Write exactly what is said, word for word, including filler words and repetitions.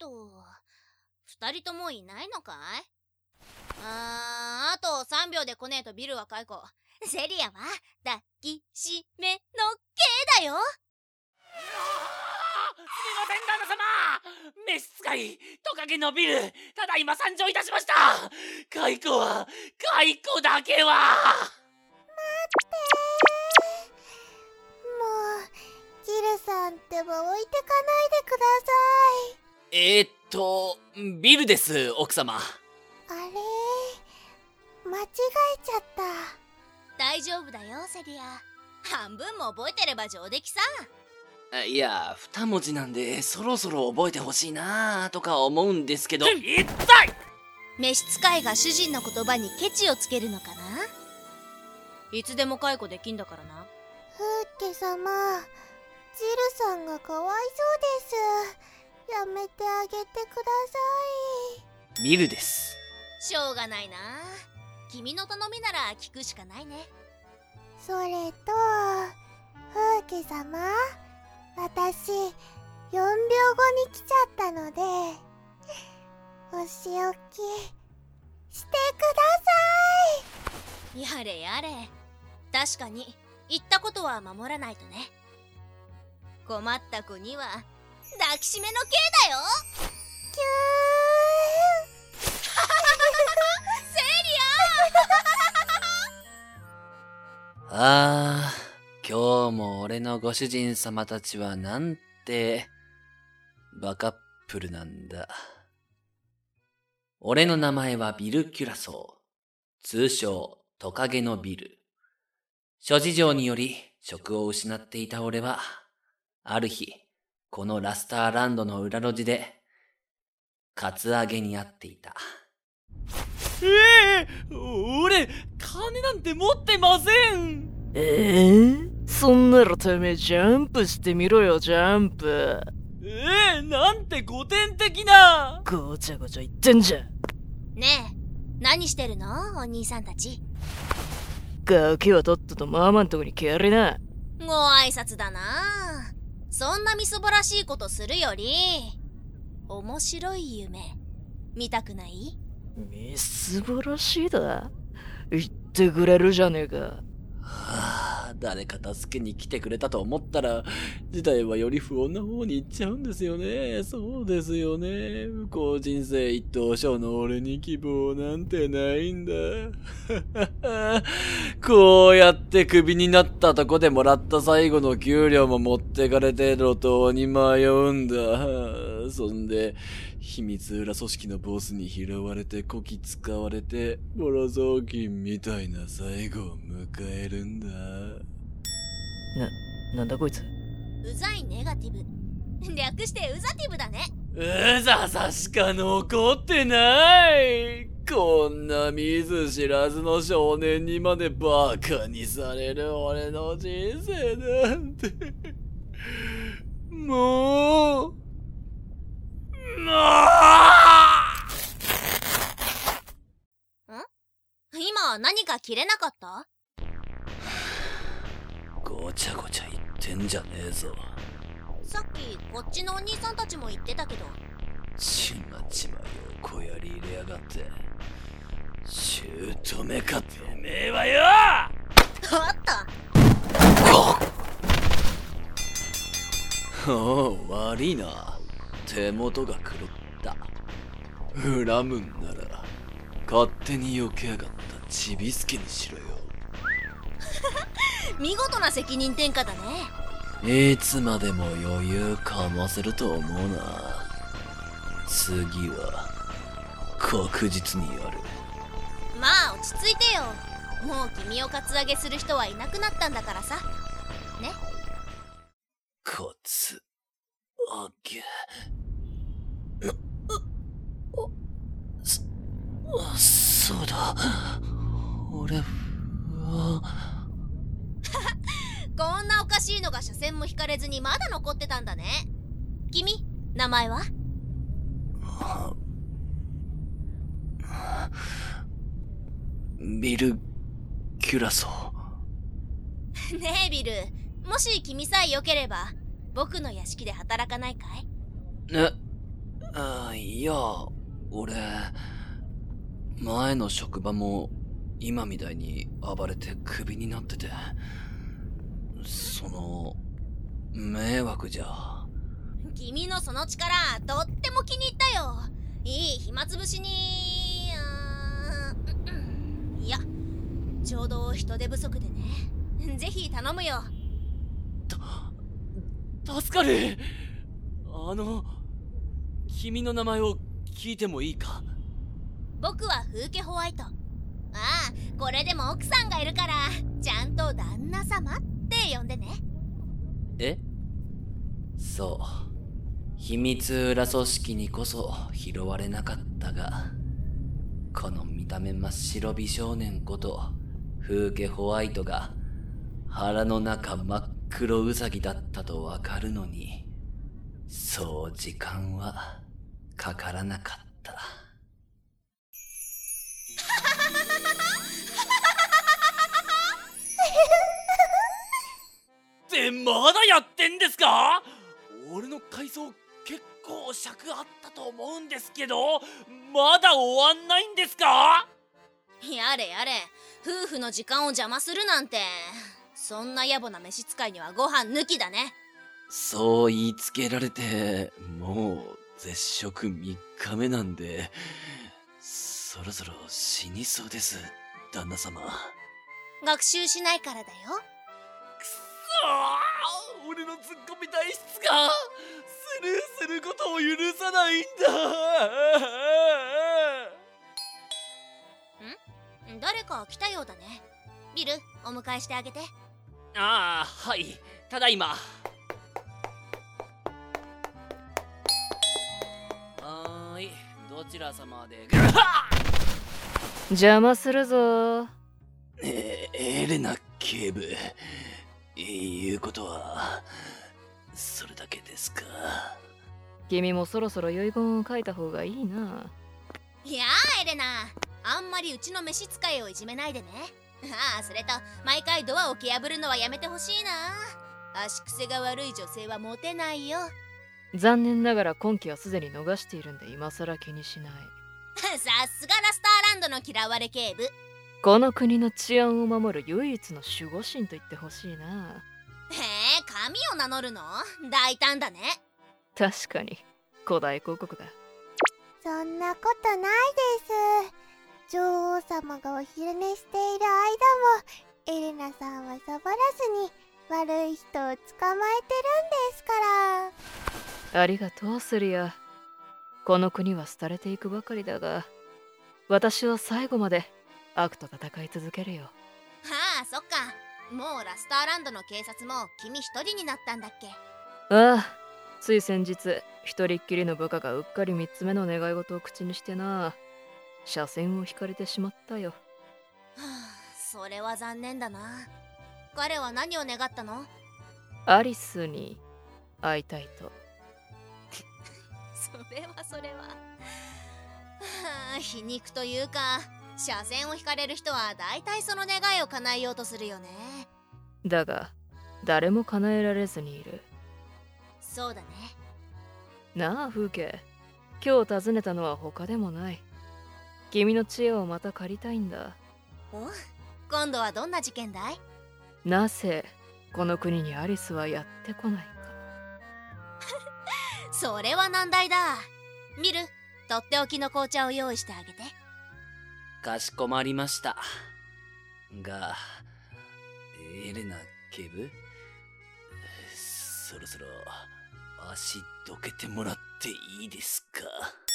と、二人ともいないのかい？あー、あとさんびょうで来ねえとビルは解雇。セリアは抱きしめの刑だよ。 すみません旦那様、召使いトカゲのビル、ただいま参上いたしました。解雇は解雇だけは。 待ってー、もうギルさんってば置いてかないでください。 えー、っとビルです、奥様。 あれー、間違えちゃった。 大丈夫だよセリア、半分も覚えてれば上出来さ。 いや、二文字なんでそろそろ覚えてほしいなとか思うんですけど。一体召使いが主人の言葉にケチをつけるのかな。いつでも解雇できんだからな。 フーケ様、ジルさんがかわいそうです。やめてあげてください。 ビルです。 しょうがないな、君の頼みなら聞くしかないね。 それとフーケ様、私よんびょうごに来ちゃったのでお仕置きしてください。 やれやれ、確かに言ったことは守らないとね。困った子には抱きしめの刑だよ。 キューセリアあー、今日も俺のご主人様たちはなんてバカップルなんだ。俺の名前はビル・キュラソー、通称トカゲのビル。諸事情により職を失っていた俺は、ある日このラスターランドの裏路地でカツアゲに会っていた。ええー、俺金なんて持ってません。 えー、そんならてめえジャンプしてみろよ、ジャンプ。 えー、なんて古典的な。 ごちゃごちゃ言ってんじゃん。 ねえ、何してるのお兄さんたち。 ガキはとっととママんとこに帰れな。 ご挨拶だな。そんなみそぼらしいことするより面白い夢見たくない？ みすぼらしいだ言ってくれるじゃねえか。 はあ、誰か助けに来てくれたと思ったら事態はより不穏な方に行っちゃうんですよね。そうですよね。不幸人生一等賞の俺に希望なんてないんだ。こうやってクビになったとこでもらった最後の給料も持ってかれて路頭に迷うんだ。そんで秘密裏組織のボスに拾われてこき使われてボロ雑巾みたいな最後を迎えるんだ。 な、なんだこいつ。 うざいネガティブ、略してウザティブだね。 うざさしか残ってない。こんな見ず知らずの少年にまでバカにされる俺の人生なんてもうもう今何か切れなかった？ ごちゃごちゃ言ってんじゃねえぞ。 さっきこっちのお兄さんたちも言ってたけど。 ちまちまよ小やり入れやがって。姑かてめえはよ。 おっとおう、悪いな。手元が狂った。恨むんなら勝手に避けやがったちびすけにしろよ。 見事な責任転嫁だね。 いつまでも余裕かませると思うな。次は確実にやる。 まあ落ち着いてよ。もう君をカツアゲする人はいなくなったんだからさね。 カツアゲそ、そうだ。俺はこんなおかしいのが車線も引かれずにまだ残ってたんだね。君、名前は？ ビル・キュラソー。ねえビル、もし君さえ良ければ僕の屋敷で働かないかい？ え、あいや、俺、前の職場も今みたいに暴れてクビになってて、その、迷惑じゃ。 君のその力、とっても気に入ったよ。いい暇つぶしに、あーいや、ちょうど人手不足でね。ぜひ頼むよ。 た、助かる。あの、君の名前を聞いてもいいか？ 僕は風家ホワイト。ああ、これでも奥さんがいるから、ちゃんと旦那様って呼んでね。 え？そう。秘密裏組織にこそ拾われなかったが、この見た目真っ白美少年こと風家ホワイトが腹の中真っ黒ウサギだったとわかるのに、そう時間はかからなかった。ってまだやってんですか？俺の回想結構尺あったと思うんですけど、まだ終わんないんですか？ やれやれ、夫婦の時間を邪魔するなんて、そんな野暮な召使いにはご飯抜きだね。 そう言いつけられてもう絶食みっかめなんで、そろそろ死にそうです、旦那様。 学習しないからだよ。 くそー、俺のツッコミ体質がスルーすることを許さないんだ。 ん？誰か来たようだね。ビル、お迎えしてあげて。 ああ、はい、ただいま。はーい、どちら様で。 邪魔するぞ。 えエレナ警部、言うことはそれだけですか？ 君もそろそろ遺言を書いた方がいいな。 いやーエレナ、あんまりうちの召使いをいじめないでね。ああ、それと毎回ドアを蹴破るのはやめてほしいな。足癖が悪い女性はモテないよ。 残念ながら今期はすでに逃しているんで今更気にしない。 さすがラスターランドの嫌われ警部。 この国の治安を守る唯一の守護神と言ってほしいな。 へえ、神を名乗るの？大胆だね。 確かに古代広告だ。 そんなことないです。女王様がお昼寝している間もエレナさんはサボらずに悪い人を捕まえてるんですから。 ありがとうスリア。この国は廃れていくばかりだが、私は最後まで悪と戦い続けるよ。 はあ、そっか。もうラスターランドの警察も君一人になったんだっけ？ ああ、つい先日一人っきりの部下がうっかり三つ目の願い事を口にしてな、車線を引かれてしまったよ。はあ、それは残念だな。彼は何を願ったの？ アリスに会いたいと。 それはそれは、はあ、皮肉というか、車線を引かれる人は大体その願いを叶えようとするよね。 だが誰も叶えられずにいる。 そうだね。 なあ風景、今日訪ねたのは他でもない。君の知恵をまた借りたいんだ。 お、今度はどんな事件だい？ なぜこの国にアリスはやってこないか。 それは難題だ。ミル、とっておきの紅茶を用意してあげて。 かしこまりました。が、エレナ警部、そろそろ足どけてもらっていいですか？